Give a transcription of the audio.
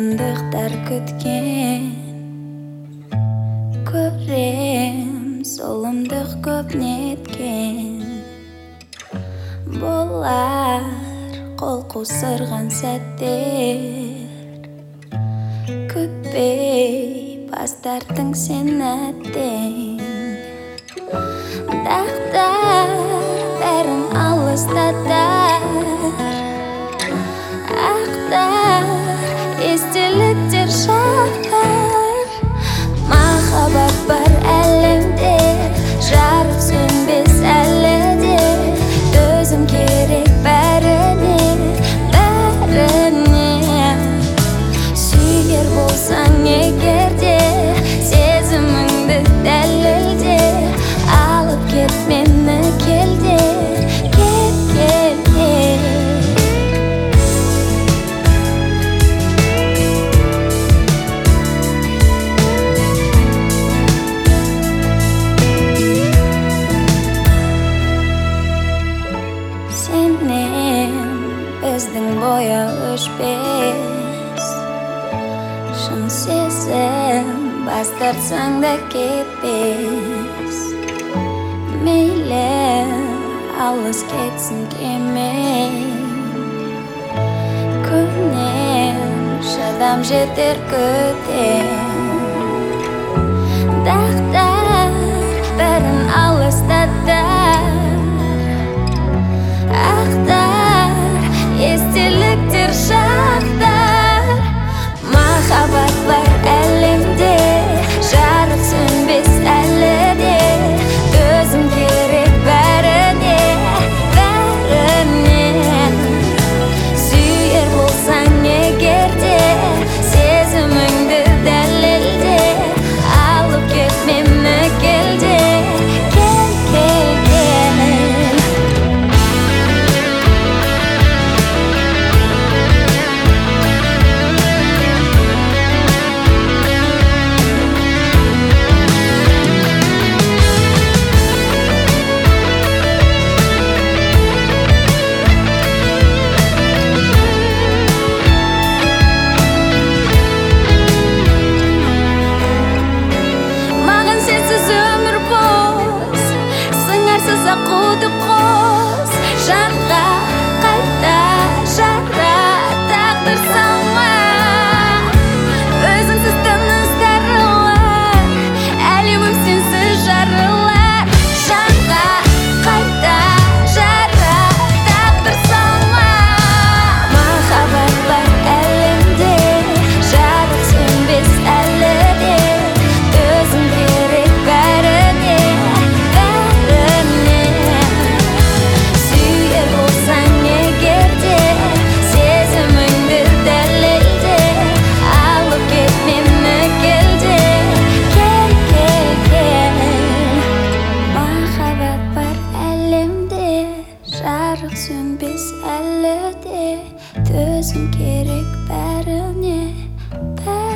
шындықтар күткен, көрем зұлымдық көп неткен. Болар қол қусырған сәттер, күтпей бас тарттың сен әттең. Дақтар бәрін алыстатар, ақтар естеліктер шақтар. Махаббат бар әлемде, жарық сөнбес әлі де. Төзім керек бәріне, бәріне. Сүйер болсаң егер де, сезіміңді дәлелде. Алып кет мені келде, кет, кет, кет. Сенен біздің боя өшпес, шын сезім бас тартсаң да кетпес. Мейлі алыс кетсін кемей, күннен шыдам жетер күтем. Дақтар бәрін алыстатар, ақтар естеліктер шақтар. Махаббат бар әлемде, жарық сөнбес әлі де. Төзім керек бәріне, бәріне. Сүйер болсаң егер де, сезіміңді дәлелде. Алып кет мені келде, кел, кел, кел. Маған сенсіз өмір бос, сыңарсыз ақуды қос. Жанға қайта жара тағдыр салма, өзіңсіз тыныс тарылар, әлемім сенсіз жарылар. Жанға қайта жара тағдыр салма. Махаббат бар әлемде, жарық сөнбес әлі де. Төзім керек бәріне, бәріне. Сүйер болсаң егер де, сезіміңді дәлелде. Алып кет мені келде, кел, кел, кел. Махаббат бар әлемде, жарық сөнбес әлі де. Төзім керек бәріне, бәріне.